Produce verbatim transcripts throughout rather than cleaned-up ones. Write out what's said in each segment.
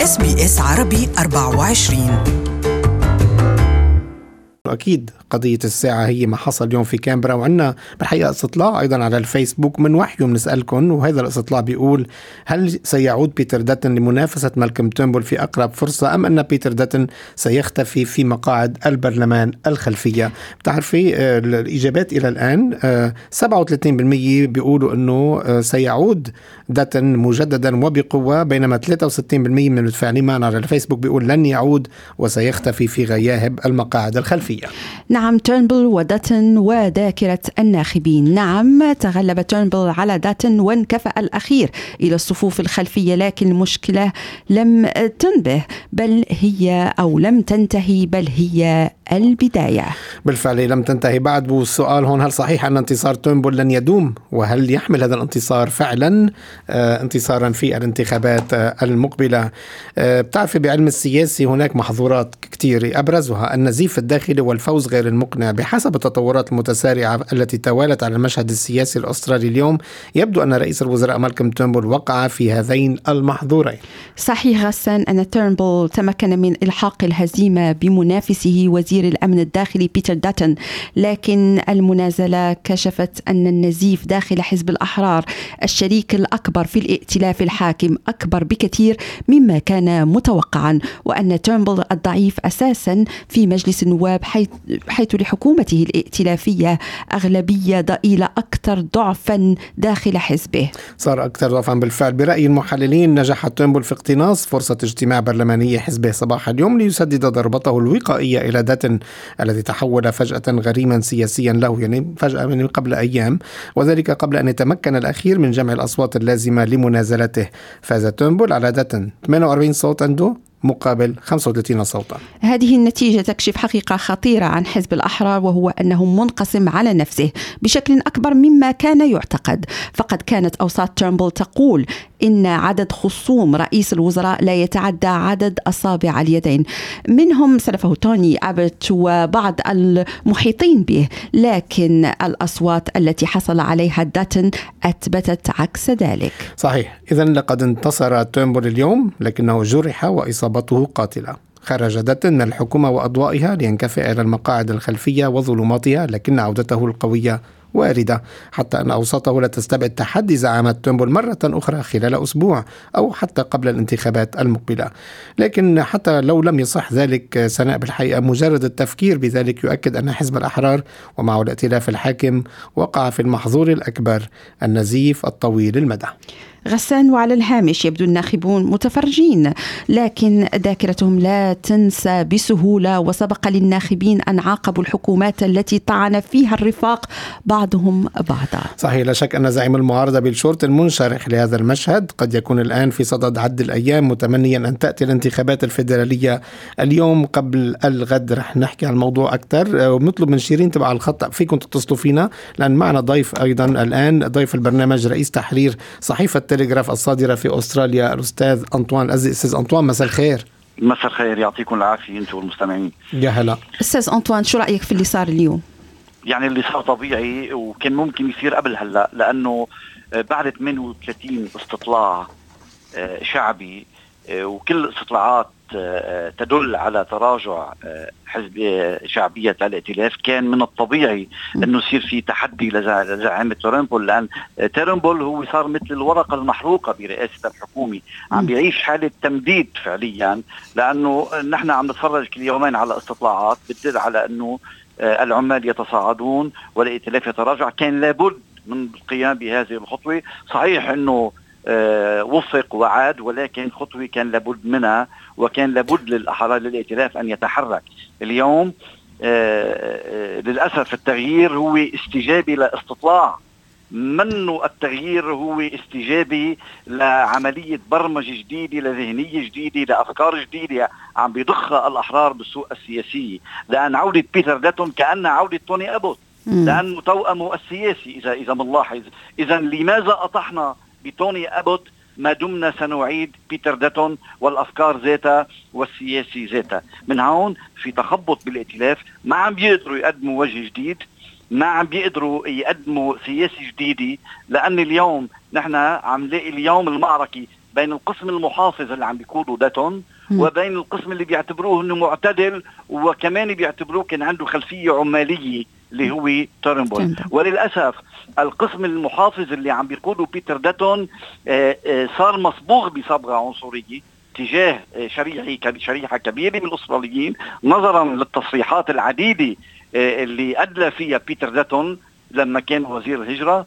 إس بي إس عربي أربعة وعشرين. أكيد قضية الساعة هي ما حصل اليوم في كامبرا، وعندنا بالحقيقة استطلاع أيضا على الفيسبوك من وحيه بنسألكم، وهذا الاستطلاع بيقول: هل سيعود بيتر داتن لمنافسة مالكوم تيرنبول في أقرب فرصة، أم أن بيتر داتن سيختفي في مقاعد البرلمان الخلفية؟ بتعرفي الإجابات إلى الآن سبعة وثلاثين بالمئة بيقولوا أنه سيعود داتن مجددا وبقوة، بينما ثلاثة وستين بالمئة من المتفاعلين معنا على الفيسبوك بيقول لن يعود وسيختفي في غياهب المقاعد الخلفية. نعم، تيرنبول وداتن وذاكرة الناخبين. نعم، تغلب تيرنبول على داتن وانكفأ الأخير إلى الصفوف الخلفية، لكن المشكلة لم تنبه بل هي أو لم تنتهي بل هي البداية. بالفعل لم تنتهي بعد. والسؤال هون: هل صحيح أن انتصار تيرنبول لن يدوم؟ وهل يحمل هذا الانتصار فعلا آه انتصارا في الانتخابات آه المقبلة؟ آه بتعرفي بعلم السياسي هناك محظورات كثيرة، أبرزها النزيف الداخلي والفوز غير المقنع. بحسب التطورات المتسارعة التي توالت على المشهد السياسي الأسترالي اليوم، يبدو أن رئيس الوزراء مالكوم تيرنبول وقع في هذين المحظورين. صحيح غسان أن تيرنبول تمكن من إلحاق الهزيمة بمنافسه وزير الأمن الداخلي بيتر داتن، لكن المنازلة كشفت أن النزيف داخل حزب الأحرار الشريك الأكبر في الائتلاف الحاكم أكبر بكثير مما كان متوقعا، وأن تيرنبول الضعيف أساسا في مجلس النواب حيث, حيث لحكومته الائتلافية أغلبية ضئيلة أكثر ضعفا داخل حزبه. صار أكثر ضعفا بالفعل. برأي المحللين نجح تيرنبول في اقتناص فرصة اجتماع برلمانية حزبه صباح اليوم ليسدد ضربته الوقائية إلى داتن الذي تحول فجأة غريما سياسيا له، يعني فجأة من قبل أيام، وذلك قبل أن يتمكن الأخير من جمع الأصوات اللازمة لمنازلته. فاز تيرنبول على داتن ثمانية وأربعين صوت عنده مقابل خمسة وثلاثين صوتا. هذه النتيجة تكشف حقيقة خطيرة عن حزب الأحرار، وهو أنه منقسم على نفسه بشكل أكبر مما كان يعتقد. فقد كانت أوساط تيرنبول تقول إن عدد خصوم رئيس الوزراء لا يتعدى عدد أصابع اليدين، منهم سلفه توني أبت وبعض المحيطين به، لكن الأصوات التي حصل عليها داتن أثبتت عكس ذلك. صحيح، إذن لقد انتصر تيرنبول اليوم، لكنه جرح وإصابته قاتلة. خرج داتن من الحكومة وأضوائها لينكفئ إلى المقاعد الخلفية وظلماتها، لكن عودته القوية واردة، حتى أن أوساطه لا تستبعد تحدي زعامة تيرنبول مرة أخرى خلال أسبوع أو حتى قبل الانتخابات المقبلة. لكن حتى لو لم يصح ذلك سناء، بالحقيقة مجرد التفكير بذلك يؤكد أن حزب الأحرار ومعه الائتلاف الحاكم وقع في المحظور الأكبر، النزيف الطويل المدى. غسان، وعلى الهامش يبدو الناخبون متفرجين، لكن ذاكرتهم لا تنسى بسهولة، وسبق للناخبين أن عاقبوا الحكومات التي طعن فيها الرفاق بعضهم بعضا. صحيح، لا شك أن زعيم المعارضة بالشورت المنشرح لهذا المشهد قد يكون الآن في صدد عد الأيام، متمنيا أن تأتي الانتخابات الفيدرالية اليوم قبل الغد. رح نحكي عن الموضوع أكثر، ونطلب من شيرين تبع الخط فيكم تتصلوا فينا، لأن معنا ضيف أيضا الآن، ضيف البرنامج رئيس تحرير صحيفة تلغراف الصادرة في أستراليا، الأستاذ أنطوان الأزدي. أستاذ أنطوان، مساء الخير. مساء الخير، يعطيكم العافية أنتم والمستمعين. يا هلا. أستاذ أنطوان، شو رأيك في اللي صار اليوم؟ يعني اللي صار طبيعي وكان ممكن يصير قبل هلا، لأنه بعد ثمانية وثلاثين استطلاع شعبي، وكل الاستطلاعات تدل على تراجع حزب شعبية الائتلاف، كان من الطبيعي أنه يصير في تحدي لزعامة تيرنبول، لأن تيرنبول هو صار مثل الورقة المحروقة برئاسة الحكومة، عم بيعيش حالة تمديد فعليا، لأنه نحن عم نتفرج كل يومين على استطلاعات بتدل على أنه العمال يتصاعدون والائتلاف يتراجع. كان لابد من القيام بهذه الخطوة. صحيح أنه أه وفق وعاد، ولكن خطوة كان لابد منها، وكان لابد للأحرار للائتلاف أن يتحرك اليوم. أه أه للأسف التغيير هو استجابة لاستطلاع، منه التغيير هو استجابة لعملية برمجة جديدة، لذهنية جديدة، لأفكار جديدة عم بيضخها الأحرار بالسوق السياسية. لأن عودة بيتر داتن كأنها عودة توني أبوت، لأنه توأمه السياسي. إذا إذا منلاحظ، إذا لماذا أطحنا بتوني أبوت ما دمنا سنعيد بيتر داتن والأفكار ذاتها والسياسي ذاتها؟ من هون في تخبط بالائتلاف، ما عم بيقدروا يقدموا وجه جديد، ما عم بيقدروا يقدموا سياسي جديدة، لأن اليوم نحن عم نلاقي اليوم المعركة بين القسم المحافظ اللي عم بيقوده داتون وبين القسم اللي بيعتبروه انه معتدل، وكمان بيعتبروه كان عنده خلفية عمالية اللي هو تورنبول. وللأسف القسم المحافظ اللي عم بيقوده بيتر داتون صار مصبوغ بصبغة عنصرية تجاه شريحة شريحة كبيرة من الأستراليين، نظرا للتصريحات العديدة اللي أدلى فيها بيتر داتون لما كان وزير الهجرة،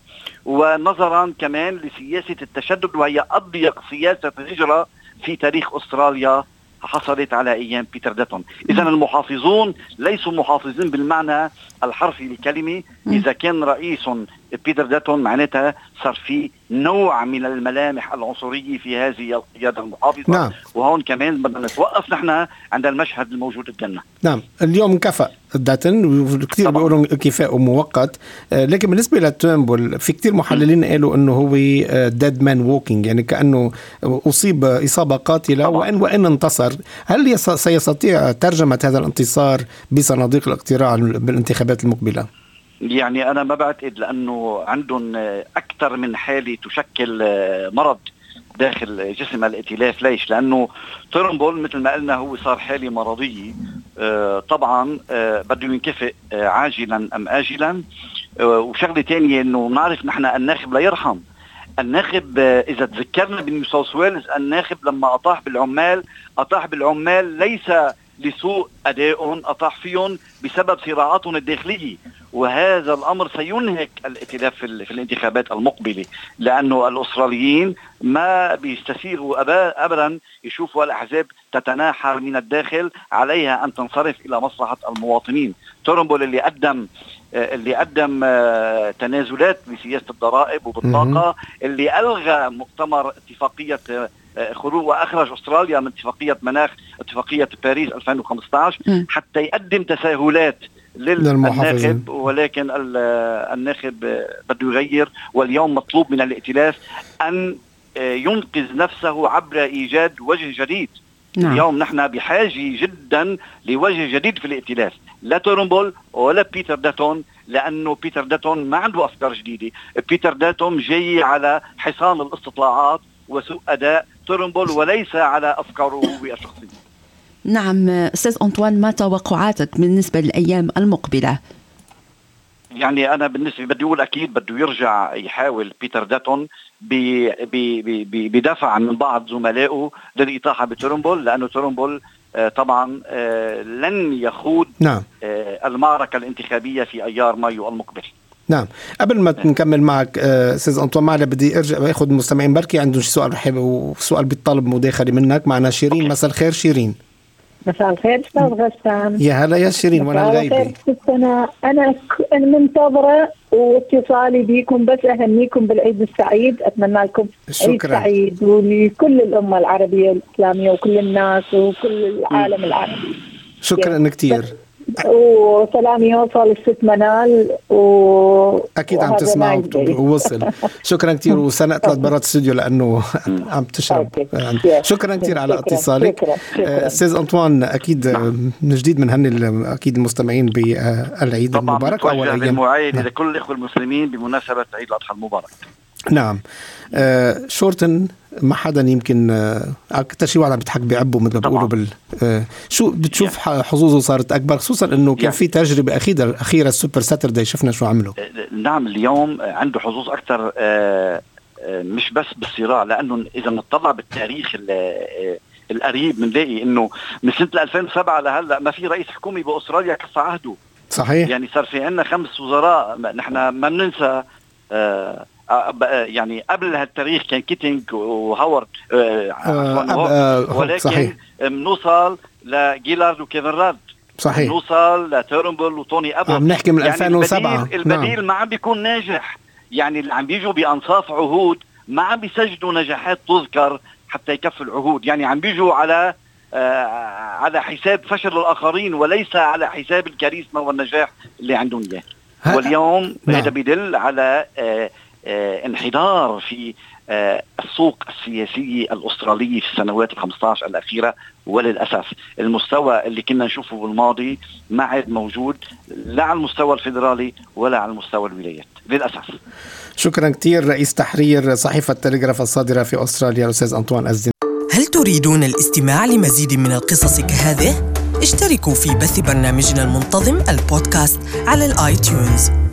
ونظرا كمان لسياسة التشدد وهي أضيق سياسة هجرة في تاريخ أستراليا حصلت على أيام بيتر داتون. إذا المحافظون ليسوا محافظين بالمعنى الحرفي للكلمة. إذا كان رئيس بيتر داتون معناتها صار في نوع من الملامح العنصرية في هذه القيادة المحافظة. نعم. وهون كمان بدنا نتوقف نحن عند المشهد الموجود قدامنا. نعم، اليوم انكفأ داتون وكثير بيقولوا كفاءه مؤقت، لكن بالنسبة لتورنبول في كثير محللين قالوا انه هو ديد مان ووكينج، يعني كأنه أصيب إصابة قاتلة وإن وإن انتصر. هل سيستطيع ترجمة هذا الانتصار بصناديق الاقتراع بالانتخابات المقبلة؟ يعني أنا ما بعتقد، لأنه عندهم أكثر من حالة تشكل مرض داخل جسم الائتلاف. ليش؟ لأنه تورنبول مثل ما قلنا هو صار حالة مرضية. آه طبعا آه بده ينكفئ آه عاجلا أم آجلا. آه وشغلة تانية أنه نعرف نحن الناخب لا يرحم. الناخب آه إذا تذكرنا بنيو ساوث ويلز، الناخب لما أطاح بالعمال أطاح بالعمال ليس لسوء أدائهم، أطاح فيهم بسبب صراعاتهم الداخلية، وهذا الأمر سينهك الائتلاف في الانتخابات المقبلة، لأنه الأستراليين ما بيستسيغوا أبدا يشوفوا الأحزاب تتناحر من الداخل، عليها أن تنصرف إلى مصلحة المواطنين. تورنبول اللي قدم اللي قدم تنازلات بسياسة الضرائب وبالطاقة، اللي ألغى مؤتمر اتفاقية خروج وأخرج أستراليا من اتفاقية مناخ اتفاقية باريس ألفين وخمسة عشر حتى يقدم تساهلات للناخب، ولكن الناخب بده يغير. واليوم مطلوب من الائتلاف أن ينقذ نفسه عبر إيجاد وجه جديد. نعم. اليوم نحن بحاجة جدا لوجه جديد في الائتلاف، لا تورنبول ولا بيتر داتون، لأنه بيتر داتون ما عنده أفكار جديدة. بيتر داتون جاي على حصان الاستطلاعات وسوء أداء تورنبول وليس على أفكاره هو الشخصية. نعم أستاذ أنطوان، ما توقعاتك بالنسبة للأيام المقبلة؟ يعني أنا بالنسبة بدي أقول أكيد بده يرجع يحاول بيتر داتون بدفع من بعض زملائه للإطاحة بتورنبول، لأنه تورنبول طبعا لن يخوض نعم. المعركة الانتخابية في أيار مايو المقبل. نعم. قبل ما نكمل معك أستاذ أنطوان معنا بدي أرجع أخذ المستمعين بركي عندهم سؤال رحب وسؤال بيطلب مداخلة منك. معنا شيرين. مساء الخير شيرين. مساء الخير أستاذ غسان. يا هلا يا شيرين، وانا غايبة. أنا أنا منتظرة واتصالي بيكم، بس أهنيكم بالعيد السعيد، أتمنى لكم عيد سعيد ولكل الأمة العربية الإسلامية وكل الناس وكل العالم العربي. شكرا كتير. وسلامي يوصل الست منال و... أكيد عم تسمع ووصل. شكرا كتير، وسنة طلعت برات الاستوديو لأنه عم تشرب. شكرا كتير على اتصالك أستاذ أنطوان. أكيد من جديد بنهني أكيد المستمعين بالعيد المبارك أول أيام المعايد لكل الإخوة المسلمين بمناسبة عيد الأضحى المبارك. نعم. آه شورتن ما حدا يمكن أكتر شيء واحد عم بيضحك بعبه مثل ما بيقولوا بال آه شو بتشوف حظوظه صارت أكبر، خصوصا إنه كان في تجربة أخيرة أخيرة السوبر ساتردي شفنا شو عملوا. نعم اليوم عنده حظوظ أكتر، آه مش بس بالصراع، لأنه إذا نطلع بالتاريخ القريب بنلاقي إنه من سنة ألفين وسبعة لهلا ما في رئيس حكومي بأستراليا كفى عهده. صحيح. يعني صار في عنا خمس وزراء. نحن ما بننسى آه يعني قبل هالتاريخ كان كيتينج وهاورد آه آه ولكن بنوصل لجيلارد وكيفن راد. صحيح. بنوصل لتورنبول وتوني أبو. عم نحكي من يعني ألفين وسبعة. البديل, البديل نعم. ما عم بيكون ناجح، يعني اللي عم بيجوا بأنصاف عهود ما عم بيسجلوا نجاحات تذكر حتى يكفوا العهود، يعني عم بيجوا على آه على حساب فشل الآخرين وليس على حساب الكاريزما والنجاح اللي عندهم إياه. واليوم هذا بيدل على آه آه انحدار في السوق السياسية الأسترالية في السنوات الخمسة عشر الأخيرة، وللأسف المستوى اللي كنا نشوفه بالماضي ما عاد موجود لا على المستوى الفيدرالي ولا على المستوى الولايات للأسف. شكرا كتير رئيس تحرير صحيفة تلغراف الصادرة في أستراليا الأستاذ أنطوان أزدين. هل تريدون الاستماع لمزيد من القصص كهذه؟ اشتركوا في بث برنامجنا المنتظم البودكاست على الآي تيونز.